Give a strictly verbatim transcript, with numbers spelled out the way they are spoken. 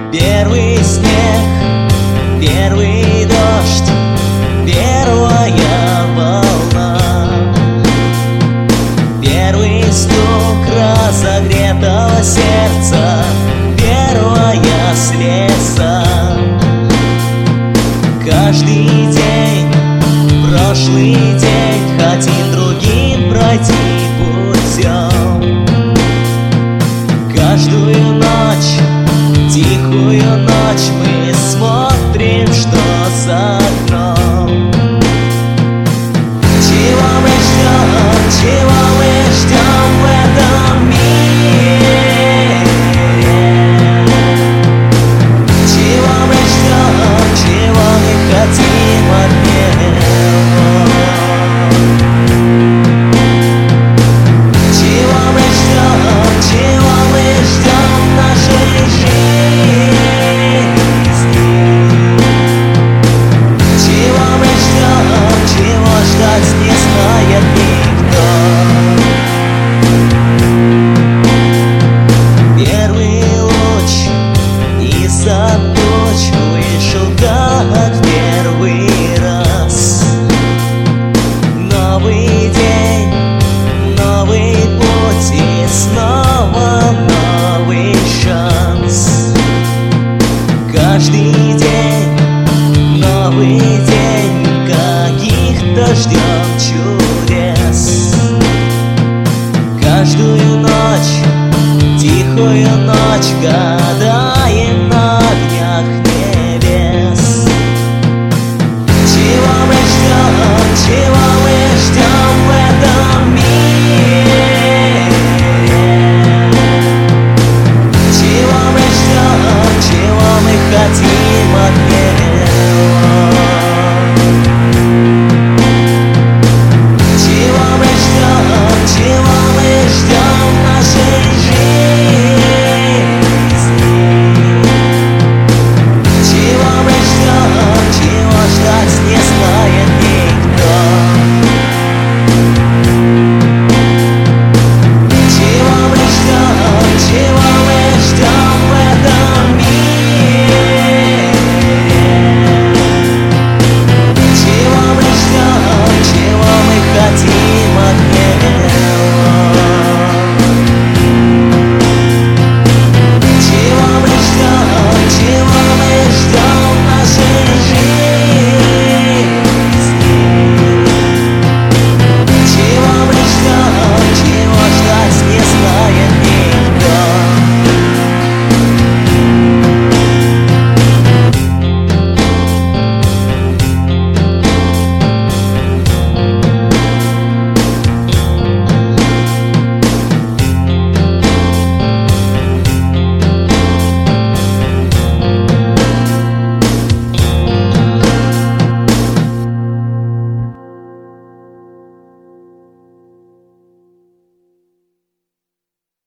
Первый снег, первый дождь, первая волна, первый стук разогретого сердца, первая слеза. Каждый день, прошлый день, хотим другим пройти путем. Каждую ночь, тихую ночь, мы смотрим, что за окном. Чего мы ждем, чего мы ждем в этом мире? Чего мы ждем, чего мы хотим от него? Чего мы ждем, чего мы ждем в нашей жизни? Чего мы ждем, чего ждать не знает никто. Первый луч из-за туч вышел как в первый раз. Новый день, новый путь и снова новый шанс. Каждый день, новый день, каких-то ждем чудес. Каждую ночь, тихую ночь,